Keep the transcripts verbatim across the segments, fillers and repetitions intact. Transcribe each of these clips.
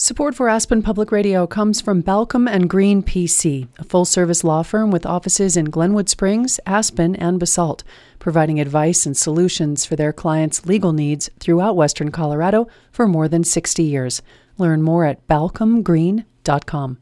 Support for Aspen Public Radio comes from Balcom and Green P C, a full-service law firm with offices in Glenwood Springs, Aspen, and Basalt, providing advice and solutions for their clients' legal needs throughout Western Colorado for more than sixty years. Learn more at balcom green dot com.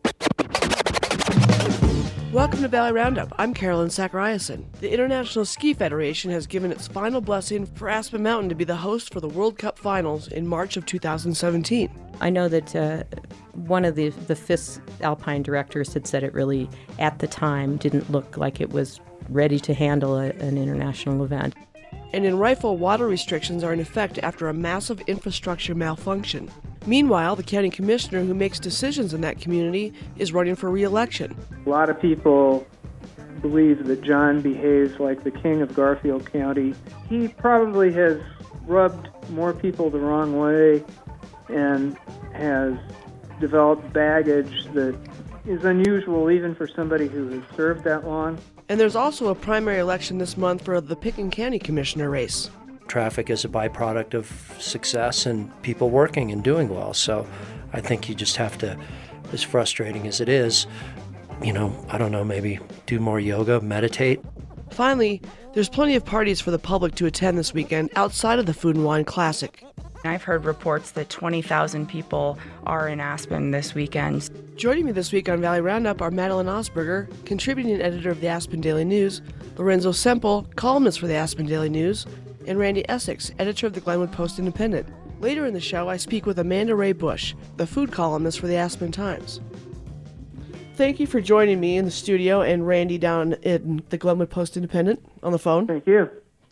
Welcome to Valley Roundup. I'm Carolyn Zachariason. The International Ski Federation has given its final blessing for Aspen Mountain to be the host for the World Cup Finals in March of two thousand seventeen. I know that uh, one of the, the F I S Alpine directors had said it really, at the time, didn't look like it was ready to handle a, an international event. And in Rifle, water restrictions are in effect after a massive infrastructure malfunction. Meanwhile, the county commissioner who makes decisions in that community is running for re-election. A lot of people believe that John behaves like the king of Garfield County. He probably has rubbed more people the wrong way and has developed baggage that is unusual even for somebody who has served that long. And there's also a primary election this month for the Pitkin County Commissioner race. Traffic is a byproduct of success and people working and doing well. So I think you just have to, as frustrating as it is, you know, I don't know, maybe do more yoga, meditate. Finally, there's plenty of parties for the public to attend this weekend outside of the Food and Wine Classic. I've heard reports that twenty thousand people are in Aspen this weekend. Joining me this week on Valley Roundup are Madeline Osberger, contributing editor of the Aspen Daily News, Lorenzo Semple, columnist for the Aspen Daily News, and Randy Essex, editor of the Glenwood Post-Independent. Later in the show, I speak with Amanda Ray Bush, the food columnist for the Aspen Times. Thank you for joining me in the studio and Randy down in the Glenwood Post-Independent on the phone. Thank you.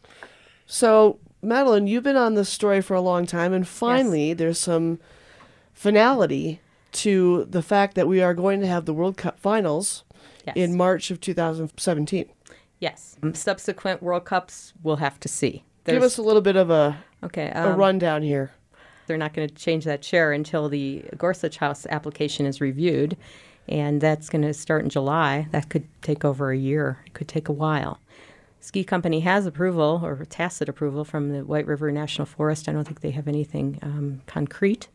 So, Madeline, you've been on this story for a long time, and finally yes. there's some finality to the fact that we are going to have the World Cup Finals yes. in March of two thousand seventeen. Yes. Um, subsequent World Cups, we'll have to see. There's, Give us a little bit of a, okay, um, a rundown here. They're not going to change that chair until the Gorsuch House application is reviewed, and that's going to start in July. That could take over a year. It could take a while. Ski Company has approval, or tacit approval, from the White River National Forest. I don't think they have anything um, concrete.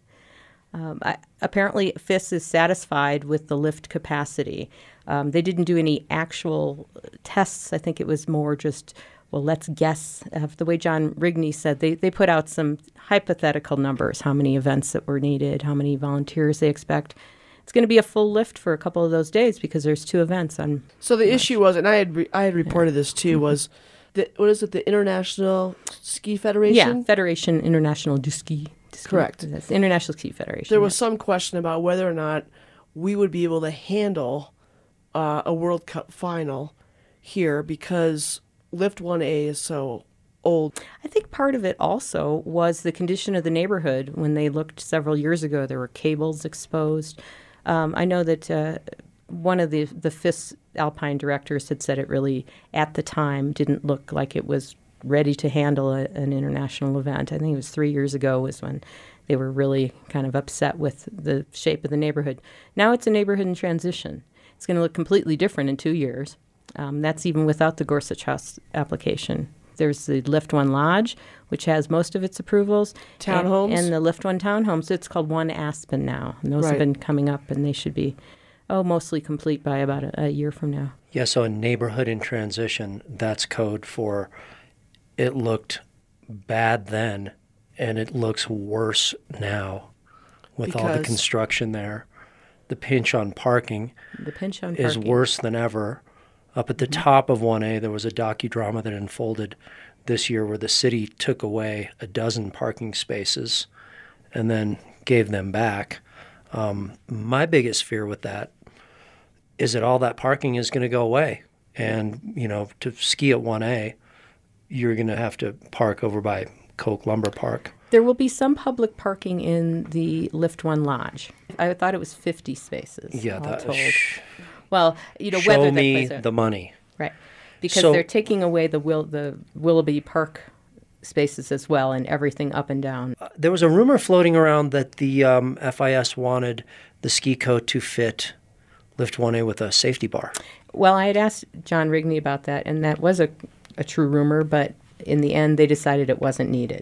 Um, I, apparently, F I S is satisfied with the lift capacity. Um, they didn't do any actual tests. I think it was more just, well, let's guess. Uh, the way John Rigney said, they, they put out some hypothetical numbers, how many events that were needed, how many volunteers they expect. It's going to be a full lift for a couple of those days because there's two events on. So the March. issue was, and I had re- I had reported yeah. this too, was the, what is it? The International Ski Federation? Yeah, Federation International du Ski. Du Ski. Correct. That's the International Ski Federation. There was yeah. some question about whether or not we would be able to handle uh, a World Cup final here because Lift one A is so old. I think part of it also was the condition of the neighborhood. When they looked several years ago, there were cables exposed. Um, I know that uh, one of the, the F I S Alpine directors had said it really, at the time, didn't look like it was ready to handle a, an international event. I think it was three years ago was when they were really kind of upset with the shape of the neighborhood. Now it's a neighborhood in transition. It's going to look completely different in two years. Um, that's even without the Gorsuch House application. There's the Lift One Lodge, which has most of its approvals. Townhomes? And, and the Lift One Townhomes. It's called One Aspen now. And those right. have been coming up, and they should be, oh, mostly complete by about a, a year from now. Yeah, so a neighborhood in transition, that's code for it looked bad then, and it looks worse now with because? all the construction there. The pinch on parking, the pinch on is parking. worse than ever. Up at the mm-hmm. top of one A, there was a docudrama that unfolded this year where the city took away a dozen parking spaces and then gave them back. Um, my biggest fear with that is that all that parking is going to go away. And, you know, to ski at one A, you're going to have to park over by Koch Lumber Park. There will be some public parking in the Lift One Lodge. I thought it was fifty spaces. Yeah, all that told. sh- Well, you know, show whether me that the money. Right. Because So- they're taking away the Will the Willoughby Park spaces as well, and everything up and down. Uh, there was a rumor floating around that the um, F I S wanted the ski coat to fit Lift one A with a safety bar. Well, I had asked John Rigney about that, and that was a, a true rumor, but in the end, they decided it wasn't needed.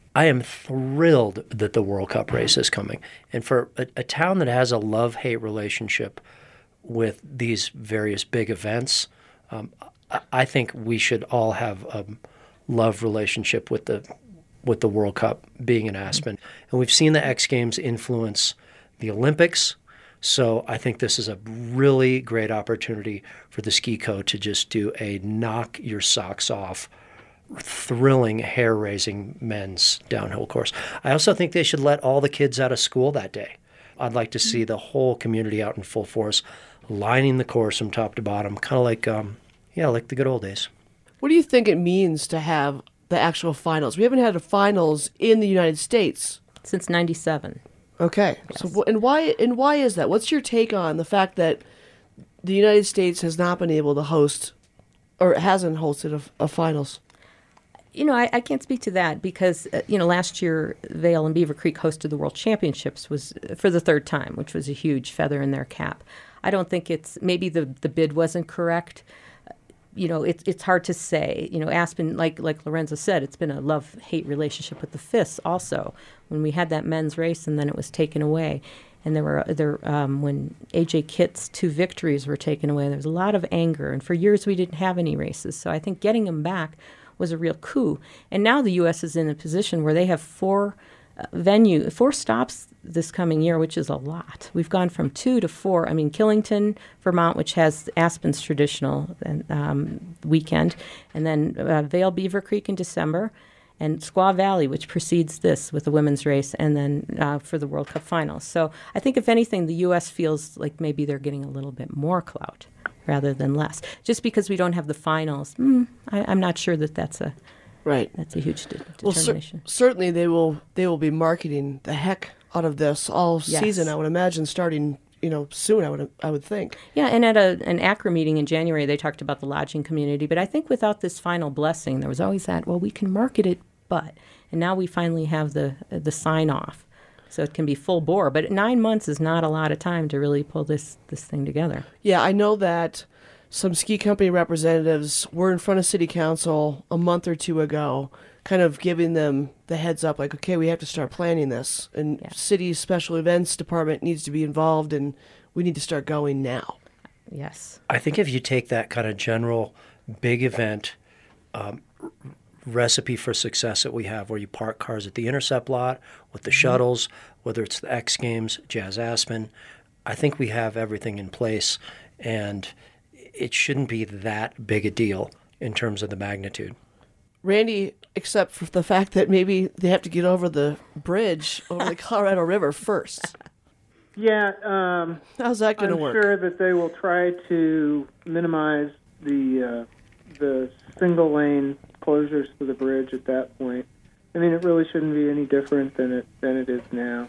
I am thrilled that the World Cup race is coming. And for a, a town that has a love-hate relationship with these various big events, um, I, I think we should all have a love relationship with the with the World Cup being in Aspen. And we've seen the X Games influence the Olympics. So I think this is a really great opportunity for the Ski Co to just do a knock your socks off, thrilling, hair-raising men's downhill course. I also think they should let all the kids out of school that day. I'd like to see the whole community out in full force, lining the course from top to bottom, kind of like, um, yeah, like the good old days. What do you think it means to have the actual finals? We haven't had a finals in the United States Since ninety-seven. Okay. Yes. So and why and why is that? What's your take on the fact that the United States has not been able to host or hasn't hosted a, a finals? You know, I, I can't speak to that because, uh, you know, last year Vail and Beaver Creek hosted the World Championships was uh, for the third time, which was a huge feather in their cap. I don't think it's, maybe the, the bid wasn't correct. You know, it's it's hard to say. You know, Aspen, like like Lorenzo said, it's been a love-hate relationship with the F I S also. When we had that men's race and then it was taken away, and there were there um, when A J Kitt's two victories were taken away, there was a lot of anger. And for years we didn't have any races, so I think getting them back was a real coup. And now the U S is in a position where they have four uh, venue, four stops this coming year, which is a lot. We've gone from two to four. I mean, Killington, Vermont, which has Aspen's traditional um, weekend, and then uh, Vail Beaver Creek in December, and Squaw Valley, which precedes this with the women's race, and then uh, for the World Cup finals. So I think, if anything, the U S feels like maybe they're getting a little bit more clout rather than less. Just because we don't have the finals, mm, I, I'm not sure that that's a right. That's a huge de- Well, cer- determination. certainly they will they will be marketing the heck out of this all Yes. season. I would imagine starting you know soon. I would I would think. Yeah, and at a, an A C R A meeting in January, they talked about the lodging community. But I think without this final blessing, there was always that, well, we can market it, but. And now we finally have the the sign-off. So it can be full bore. But nine months is not a lot of time to really pull this, this thing together. Yeah, I know that some ski company representatives were in front of city council a month or two ago, kind of giving them the heads up, like, okay, we have to start planning this. And Yeah. city special events department needs to be involved, and we need to start going now. Yes. I think if you take that kind of general big event um, r- recipe for success that we have, where you park cars at the Intercept lot with the shuttles, whether it's the X Games, Jazz Aspen, I think we have everything in place, and it shouldn't be that big a deal in terms of the magnitude. Randy, except for the fact that maybe they have to get over the bridge over the Colorado River first. Yeah, um, How's that going to I'm work? sure that they will try to minimize the uh, the single lane closures to the bridge at that point. I mean, it really shouldn't be any different than it than it is now.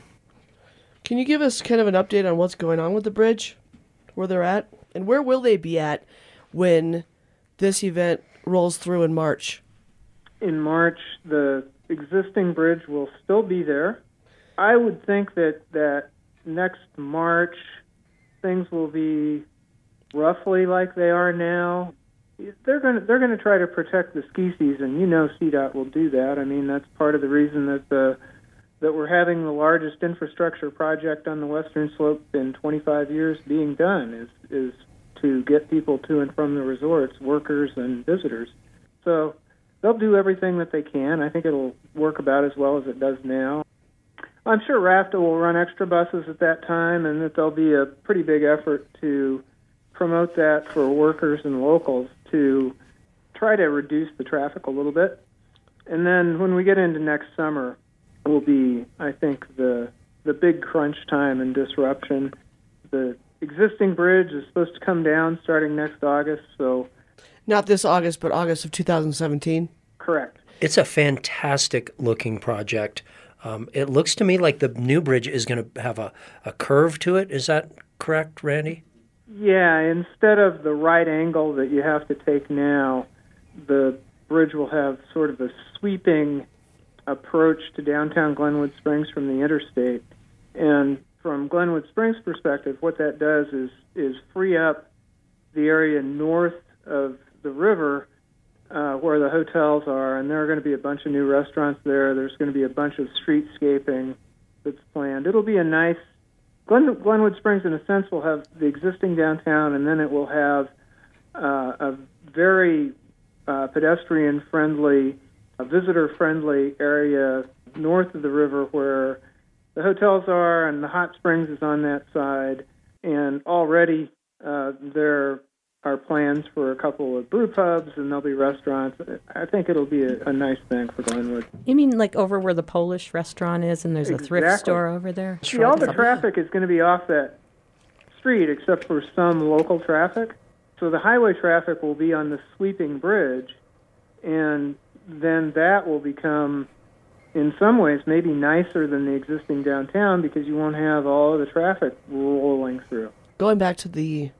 Can you give us kind of an update on what's going on with the bridge, where they're at, and where will they be at when this event rolls through in March? In March, the existing bridge will still be there. I would think that, that next March, things will be roughly like they are now. They're going to they're going to try to protect the ski season. You know, C DOT will do that. I mean, that's part of the reason that the that we're having the largest infrastructure project on the western slope in twenty-five years being done is is to get people to and from the resorts, workers and visitors. So they'll do everything that they can. I think it'll work about as well as it does now. I'm sure RAFTA will run extra buses at that time, and that there'll be a pretty big effort to promote that for workers and locals to try to reduce the traffic a little bit. And then when we get into next summer, will be, I think, the the big crunch time and disruption. The existing bridge is supposed to come down starting next August, so... Not this August, but August of two thousand seventeen? Correct. It's a fantastic looking project. Um, it looks to me like the new bridge is going to have a, a curve to it. Is that correct, Randy? Yeah, instead of the right angle that you have to take now, the bridge will have sort of a sweeping approach to downtown Glenwood Springs from the interstate. And from Glenwood Springs' perspective, what that does is, is free up the area north of the river uh, where the hotels are, and there are going to be a bunch of new restaurants there. There's going to be a bunch of streetscaping that's planned. It'll be a nice, Glen, Glenwood Springs in a sense will have the existing downtown, and then it will have uh, a very uh, pedestrian-friendly, uh, visitor-friendly area north of the river where the hotels are, and the hot springs is on that side. And already uh, there are plans for a couple of brew pubs, and there'll be restaurants. I think it'll be a, a nice thing for Glenwood. You mean like over where the Polish restaurant is, and there's a Exactly. thrift store over there? See, all the traffic is going to be off that street except for some local traffic. So the highway traffic will be on the sweeping bridge, and then that will become, in some ways, maybe nicer than the existing downtown because you won't have all of the traffic rolling through. Going back to the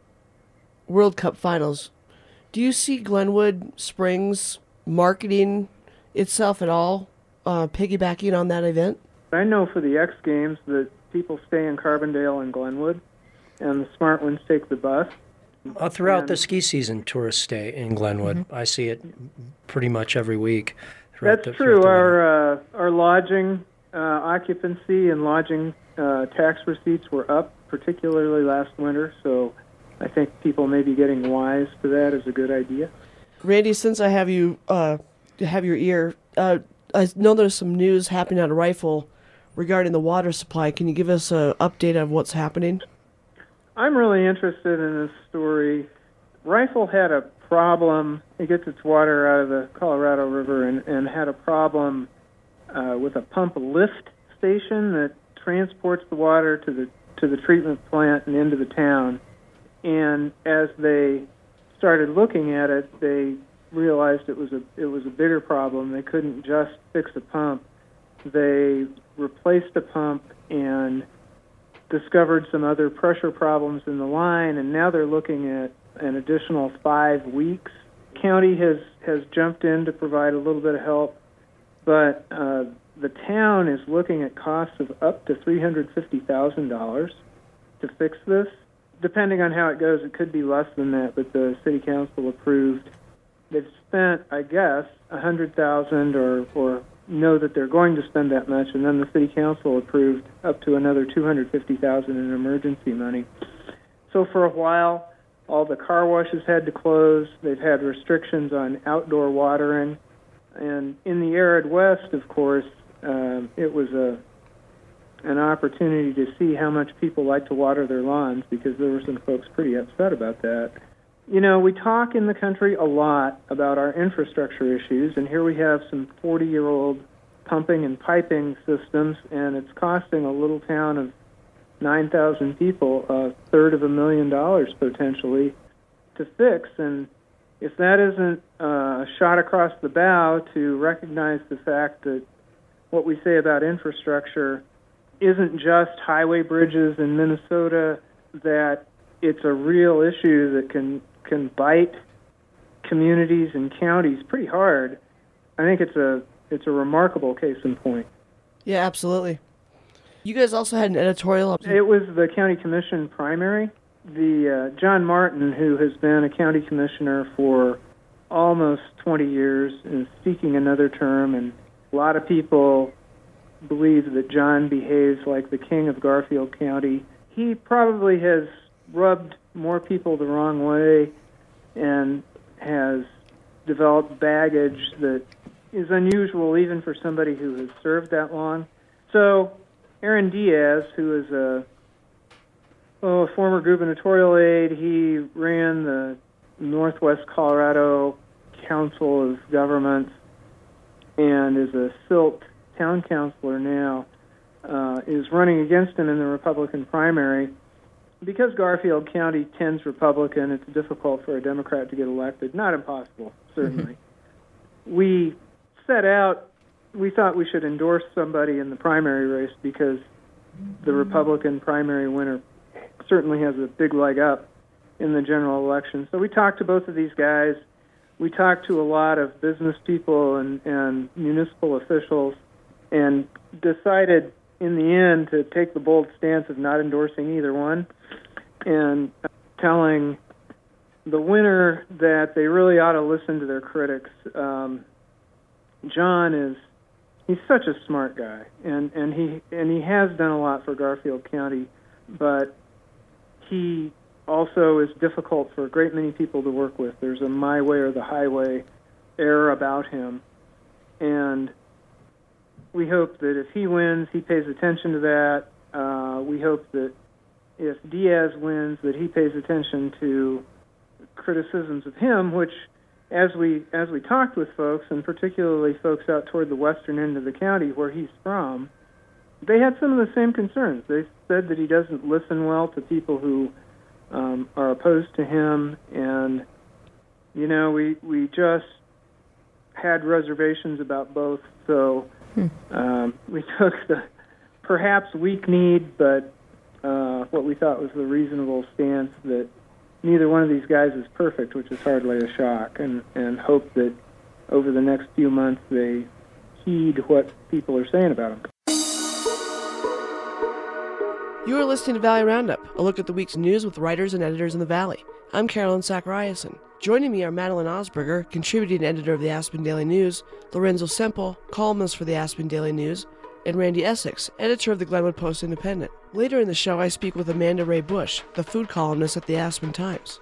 World Cup finals, do you see Glenwood Springs marketing itself at all, uh, piggybacking on that event? I know for the X Games that people stay in Carbondale and Glenwood, and the smart ones take the bus. Uh, throughout And- the ski season, tourists stay in Glenwood. Mm-hmm. I see it pretty much every week. throughout That's the- true. throughout the Our uh, our lodging uh, occupancy and lodging uh, tax receipts were up, particularly last winter. So I think people may be getting wise to that as a good idea. Randy, since I have you uh, have your ear, uh, I know there's some news happening at Rifle regarding the water supply. Can you give us an update of what's happening? I'm really interested in this story. Rifle had a problem. It gets its water out of the Colorado River and, and had a problem uh, with a pump lift station that transports the water to the to the treatment plant and into the town. And as they started looking at it, they realized it was a it was a bigger problem. They couldn't just fix a pump. They replaced the pump and discovered some other pressure problems in the line, and now they're looking at an additional five weeks. County has, has jumped in to provide a little bit of help, but uh, the town is looking at costs of up to three hundred fifty thousand dollars to fix this. Depending on how it goes, it could be less than that, but the city council approved. They've spent, I guess, one hundred thousand dollars or, or know that they're going to spend that much, and then the city council approved up to another two hundred fifty thousand dollars in emergency money. So for a while, all the car washes had to close. They've had restrictions on outdoor watering. And in the arid West, of course, uh, it was a an opportunity to see how much people like to water their lawns, because there were some folks pretty upset about that. You know, we talk in the country a lot about our infrastructure issues, and here we have some forty-year-old pumping and piping systems, and it's costing a little town of nine thousand people a third of a million dollars potentially to fix. And if that isn't uh, a shot across the bow to recognize the fact that what we say about infrastructure isn't just highway bridges in Minnesota, that it's a real issue that can can bite communities and counties pretty hard, I think it's a it's a remarkable case in point. Yeah, absolutely. You guys also had an editorial. It was the county commission primary. The uh, John Martin, who has been a county commissioner for almost twenty years, is seeking another term, and a lot of people believe that John behaves like the king of Garfield County. He probably has rubbed more people the wrong way and has developed baggage that is unusual even for somebody who has served that long. So Aaron Diaz, who is a, oh, a former gubernatorial aide, he ran the Northwest Colorado Council of Governments and is a Silt town councilor now, uh, is running against him in the Republican primary. Because Garfield County tends Republican, it's difficult for a Democrat to get elected. Not impossible, certainly. We set out, we thought we should endorse somebody in the primary race because the Republican primary winner certainly has a big leg up in the general election. So we talked to both of these guys. We talked to a lot of business people and, and municipal officials and decided in the end to take the bold stance of not endorsing either one and telling the winner that they really ought to listen to their critics. Um, John is he's such a smart guy, and, and he and he has done a lot for Garfield County, but he also is difficult for a great many people to work with. There's a my way or the highway air about him, and we hope that if he wins, he pays attention to that. Uh, we hope that if Diaz wins, that he pays attention to criticisms of him, which, as we as we talked with folks, and particularly folks out toward the western end of the county where he's from, they had some of the same concerns. They said that he doesn't listen well to people who um, are opposed to him, and you know, we we just had reservations about both, so hmm. um, we took the perhaps weak-kneed, but uh, what we thought was the reasonable stance that neither one of these guys is perfect, which is hardly a shock, and, and hope that over the next few months they heed what people are saying about them. You are listening to Valley Roundup, a look at the week's news with writers and editors in the Valley. I'm Carolyn Zachariason. Joining me are Madeline Osberger, contributing editor of the Aspen Daily News, Lorenzo Semple, columnist for the Aspen Daily News, and Randy Essex, editor of the Glenwood Post-Independent. Later in the show, I speak with Amanda Ray Bush, the food columnist at the Aspen Times.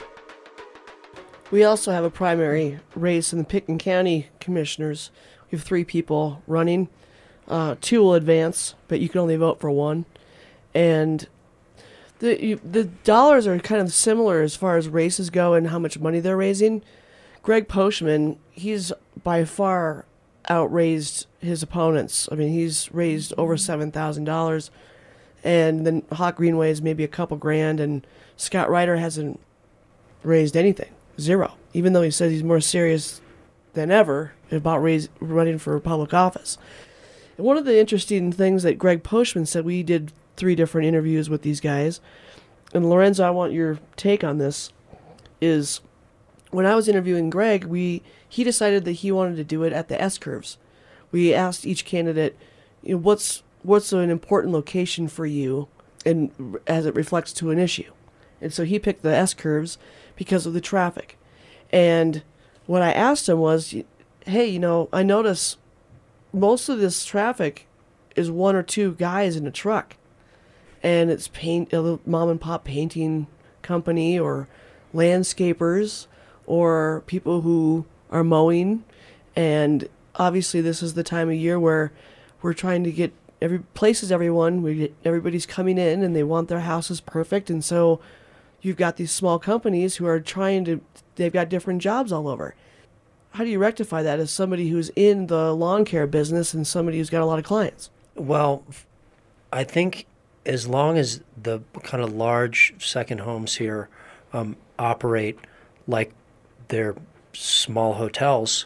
We also have a primary race in the Pitkin County Commissioners. We have three people running. Uh, two will advance, but you can only vote for one. And the you, the dollars are kind of similar as far as races go and how much money they're raising. Greg Poshman, he's by far outraised his opponents. I mean, he's raised over seven thousand dollars, and then Hawk Greenway is maybe a couple grand, and Scott Ryder hasn't raised anything, zero, even though he says he's more serious than ever about raise, running for public office. And one of the interesting things that Greg Poshman said, we did three different interviews with these guys, and Lorenzo, I want your take on this, is when I was interviewing Greg, we he decided that he wanted to do it at the S-curves. We asked each candidate, you know, what's what's an important location for you, and as it reflects to an issue. And so he picked the S-curves because of the traffic. And what I asked him was, hey, you know, I notice most of this traffic is one or two guys in a truck, and it's paint a little mom and pop painting company or landscapers or people who are mowing. And obviously this is the time of year where we're trying to get every places everyone we get, everybody's coming in and they want their houses perfect, and so you've got these small companies who are trying to they've got different jobs all over. How do you rectify that as somebody who's in the lawn care business and somebody who's got a lot of clients? Well, I think as long as the kind of large second homes here um, operate like they're small hotels,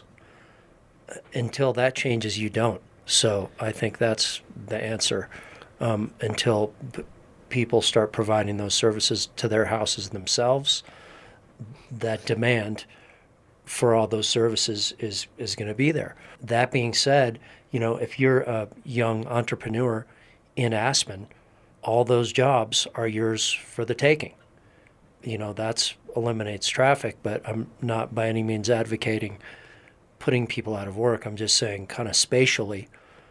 until that changes, you don't. So I think that's the answer. Um, until p- people start providing those services to their houses themselves, that demand for all those services is, is going to be there. That being said, you know, if you're a young entrepreneur in Aspen, all those jobs are yours for the taking. You know, that's eliminates traffic, but I'm not by any means advocating putting people out of work. I'm just saying kind of spatially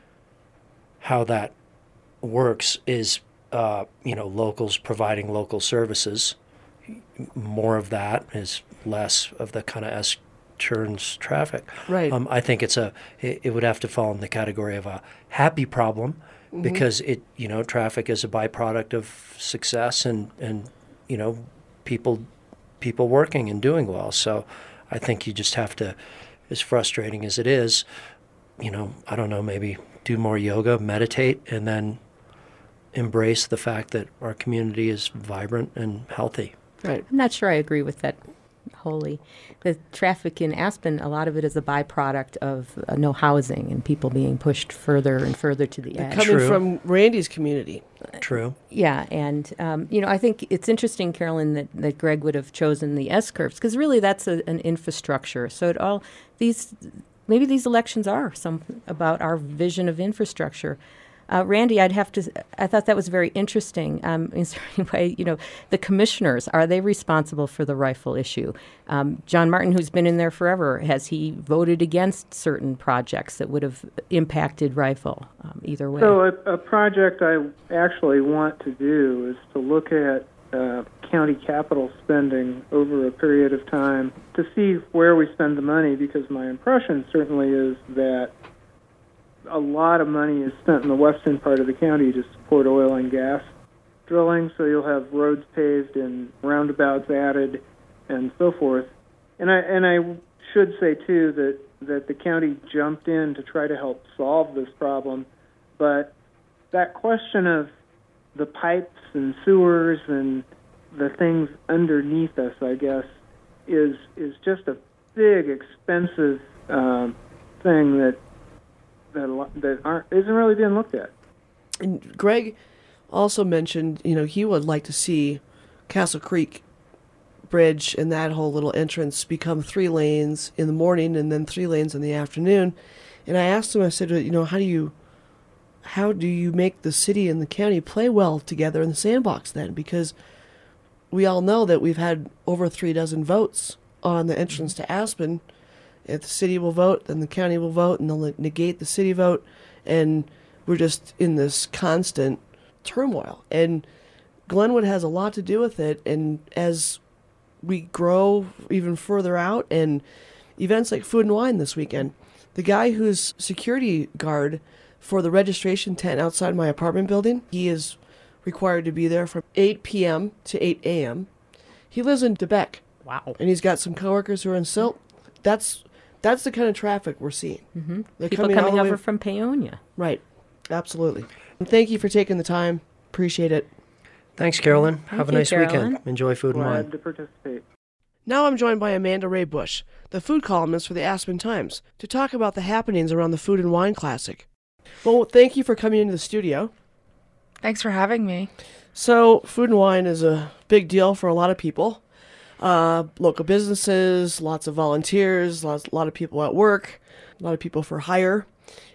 how that works is, uh, you know, locals providing local services. More of that is less of the kind of S-turns traffic. Right. Um, I think it's a, it, it would have to fall in the category of a happy problem, mm-hmm. because it, you know, traffic is a byproduct of success and, and, you know, people people working and doing well. So I think you just have to, as frustrating as it is, you know, I don't know, maybe do more yoga, meditate, and then embrace the fact that our community is vibrant and healthy. Right. I'm not sure I agree with that wholly. The traffic in Aspen, a lot of it is a byproduct of uh, no housing and people being pushed further and further to the edge. Coming True. from Randy's community. True. Yeah, and, um, you know, I think it's interesting, Carolyn, that, that Greg would have chosen the S-curves, because really that's a, an infrastructure. So it all, these, maybe these elections are some about our vision of infrastructure. Uh, Randy, I'd have to, I thought that was very interesting. Um, in a certain way, you know, the commissioners, are they responsible for the rifle issue? Um, John Martin, who's been in there forever, has he voted against certain projects that would have impacted rifle um, either way? So a, a project I actually want to do is to look at uh, county capital spending over a period of time to see where we spend the money, because my impression certainly is that a lot of money is spent in the western part of the county to support oil and gas drilling, so you'll have roads paved and roundabouts added and so forth. And I and I should say, too, that, that the county jumped in to try to help solve this problem, but that question of the pipes and sewers and the things underneath us, I guess, is is just a big, expensive um, thing that that that aren't isn't really being looked at. And Greg also mentioned, you know, he would like to see Castle Creek Bridge and that whole little entrance become three lanes in the morning and then three lanes in the afternoon. And I asked him, I said, you know, how do you how do you make the city and the county play well together in the sandbox then? Because we all know that we've had over three dozen votes on the entrance to Aspen. If the city will vote, then the county will vote, and they'll negate the city vote, and we're just in this constant turmoil. And Glenwood has a lot to do with it, and as we grow even further out, and events like Food and Wine this weekend, the guy who's security guard for the registration tent outside my apartment building, he is required to be there from eight p.m. to eight a.m. He lives in DeBeck. Wow. And he's got some coworkers who are in Silt. That's that's the kind of traffic we're seeing. Mm-hmm. They're People coming, coming all the over way... from Paonia. Right. Absolutely. And thank you for taking the time. Appreciate it. Thanks, Carolyn. Thank Have a you, nice Carolyn. weekend. Enjoy Food and Glad Wine. to participate. Now I'm joined by Amanda Ray Bush, the food columnist for the Aspen Times, to talk about the happenings around the Food and Wine Classic. Well, thank you for coming into the studio. Thanks for having me. So, Food and Wine is a big deal for a lot of people. Uh, local businesses, lots of volunteers, lots, a lot of people at work, a lot of people for hire.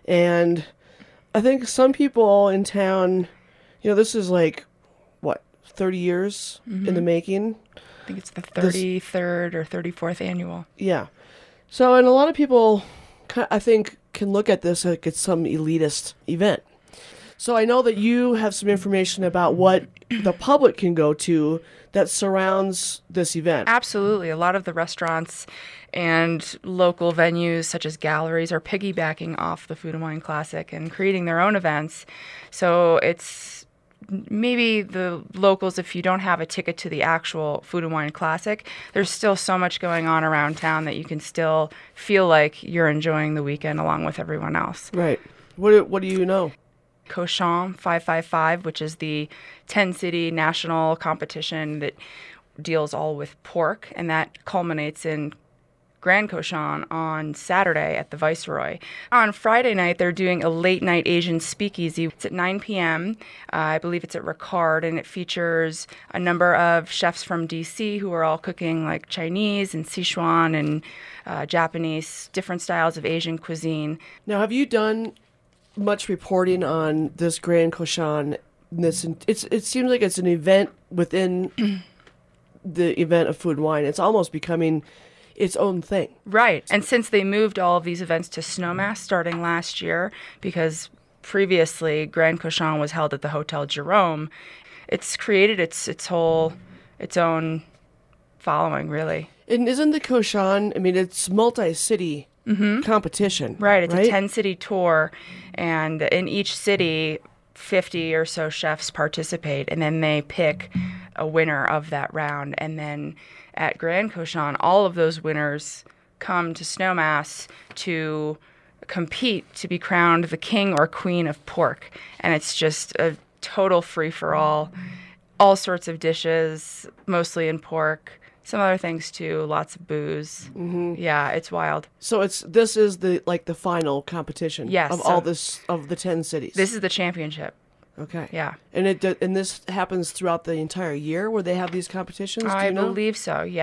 And I think some people in town, you know, this is like, what, thirty years Mm-hmm. in the making? I think it's the thirty-third or thirty-fourth annual. Yeah. So, and a lot of people, ki- I think, can look at this like it's some elitist event. So I know that you have some information about what the public can go to that surrounds this event. Absolutely. A lot of the restaurants and local venues such as galleries are piggybacking off the Food and Wine Classic and creating their own events. So it's maybe the locals, if you don't have a ticket to the actual Food and Wine Classic, there's still so much going on around town that you can still feel like you're enjoying the weekend along with everyone else. Right. What do, what do you know? Cochon five five five, which is the ten-city national competition that deals all with pork, and that culminates in Grand Cochon on Saturday at the Viceroy. On Friday night, they're doing a late-night Asian speakeasy. It's at nine p.m. Uh, I believe it's at Ricard, and it features a number of chefs from D C who are all cooking like Chinese and Sichuan and uh, Japanese, different styles of Asian cuisine. Now, have you done much reporting on this Grand Cochon? This it's it seems like it's an event within the event of Food and Wine. It's almost becoming its own thing. Right. And since they moved all of these events to Snowmass starting last year, because previously Grand Cochon was held at the Hotel Jerome, it's created its its whole its own following, really. And isn't the Cochon, I mean, it's multi-city mm-hmm. competition. Right. It's right? a ten-city tour, and in each city, fifty or so chefs participate, and then they pick a winner of that round. And then at Grand Cochon, all of those winners come to Snowmass to compete to be crowned the king or queen of pork. And it's just a total free-for-all, all sorts of dishes, mostly in pork. Some other things too, lots of booze. Mm-hmm. Yeah, it's wild. So it's this is the like the final competition Yes, of so all this of the ten cities. This is the championship. Okay. Yeah. And it do- and this happens throughout the entire year where they have these competitions. Do I you know? believe so, yeah.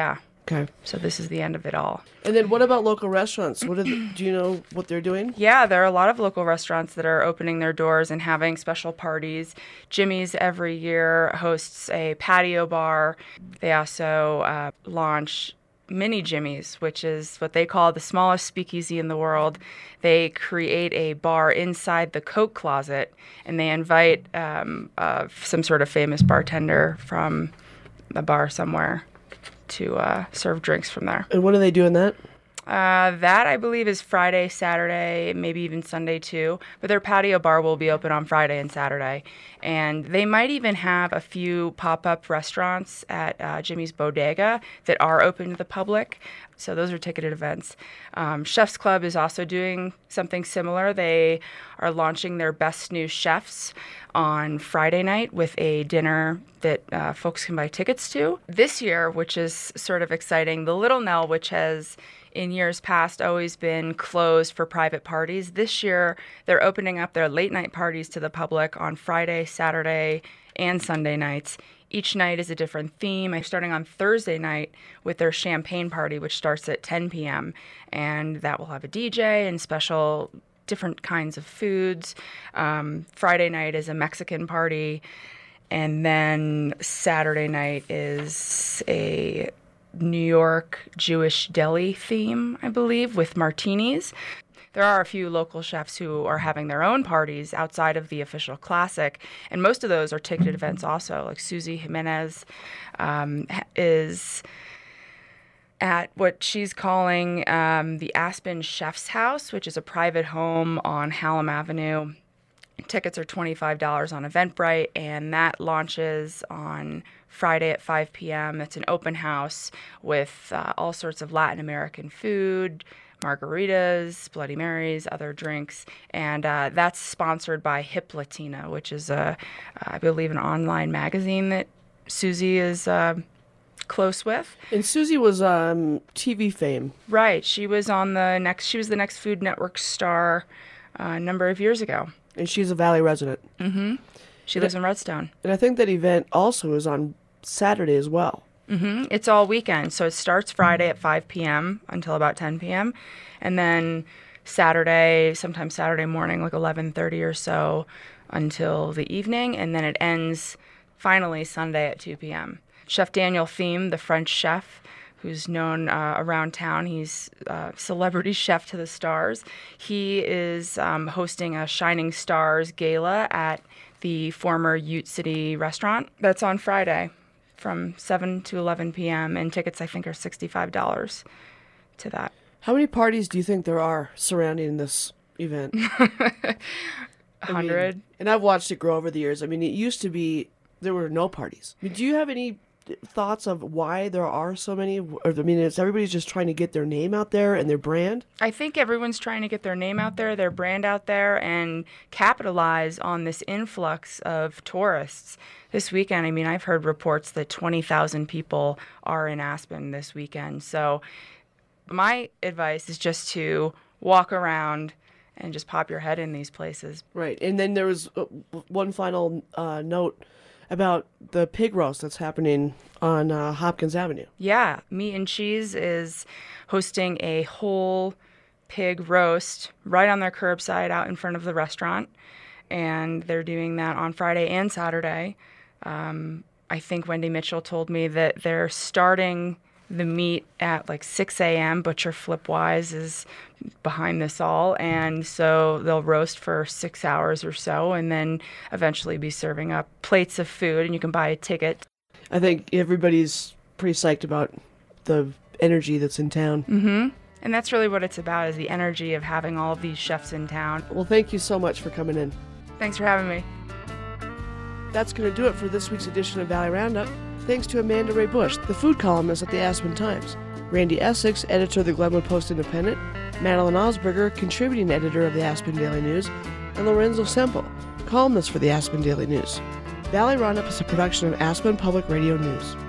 Okay. So this is the end of it all. And then what about local restaurants? What are the, do you know what they're doing? Yeah, there are a lot of local restaurants that are opening their doors and having special parties. Jimmy's every year hosts a patio bar. They also uh, launch Mini Jimmy's, which is what they call the smallest speakeasy in the world. They create a bar inside the Coke closet, and they invite um, uh, some sort of famous bartender from a bar somewhere to uh, serve drinks from there. And when are they doing that? Uh, that, I believe, is Friday, Saturday, maybe even Sunday, too. But their patio bar will be open on Friday and Saturday. And they might even have a few pop-up restaurants at uh, Jimmy's Bodega that are open to the public. So those are ticketed events. Um, Chef's Club is also doing something similar. They are launching their Best New Chefs on Friday night with a dinner that uh, folks can buy tickets to. This year, which is sort of exciting, the Little Nell, which has in years past always been closed for private parties. This year, they're opening up their late night parties to the public on Friday, Saturday, and Sunday nights. Each night is a different theme. I'm starting on Thursday night with their champagne party, which starts at ten p.m. And that will have a D J and special different kinds of foods. Um, Friday night is a Mexican party. And then Saturday night is a New York Jewish deli theme, I believe, with martinis. There are a few local chefs who are having their own parties outside of the official classic, and most of those are ticketed events also. Like Susie Jimenez um, is at what she's calling um, the Aspen Chef's House, which is a private home on Hallam Avenue. Tickets are twenty-five dollars on Eventbrite, and that launches on Friday at five p.m. It's an open house with uh, all sorts of Latin American food, margaritas, Bloody Marys, other drinks, and uh, that's sponsored by Hip Latina, which is, a, I believe, an online magazine that Susie is uh, close with. And Susie was um, T V fame. Right. She was on the next. She was the next Food Network star uh, a number of years ago. And she's a Valley resident. Mm-hmm. She lives in Redstone. And I think that event also is on Saturday as well. Mm-hmm. It's all weekend. So it starts Friday at five p.m. until about ten p.m. And then Saturday, sometimes Saturday morning, like eleven thirty or so, until the evening. And then it ends finally Sunday at two p.m. Chef Daniel Thiem, the French chef, who's known uh, around town. He's a celebrity chef to the stars. He is um, hosting a Shining Stars gala at the former Ute City restaurant. That's on Friday from seven to eleven p.m. And tickets, I think, are sixty-five dollars to that. How many parties do you think there are surrounding this event? A hundred. I mean, and I've watched it grow over the years. I mean, it used to be there were no parties. I mean, do you have any thoughts of why there are so many? Or, I mean, is everybody's just trying to get their name out there and their brand? I think everyone's trying to get their name out there, their brand out there, and capitalize on this influx of tourists. This weekend, I mean, I've heard reports that twenty thousand people are in Aspen this weekend. So my advice is just to walk around and just pop your head in these places. Right. And then there was uh, one final uh, note about the pig roast that's happening on uh, Hopkins Avenue. Yeah. Meat and Cheese is hosting a whole pig roast right on their curbside out in front of the restaurant. And they're doing that on Friday and Saturday. Um, I think Wendy Mitchell told me that they're starting the meat at like six a.m. Butcher Flipwise is behind this all. And so they'll roast for six hours or so and then eventually be serving up plates of food, and you can buy a ticket. I think everybody's pretty psyched about the energy that's in town. Mm-hmm. And that's really what it's about, is the energy of having all of these chefs in town. Well, thank you so much for coming in. Thanks for having me. That's going to do it for this week's edition of Valley Roundup. Thanks to Amanda Ray Bush, the food columnist at the Aspen Times, Randy Essex, editor of the Glenwood Post-Independent, Madeline Osberger, contributing editor of the Aspen Daily News, and Lorenzo Semple, columnist for the Aspen Daily News. Valley Roundup is a production of Aspen Public Radio News.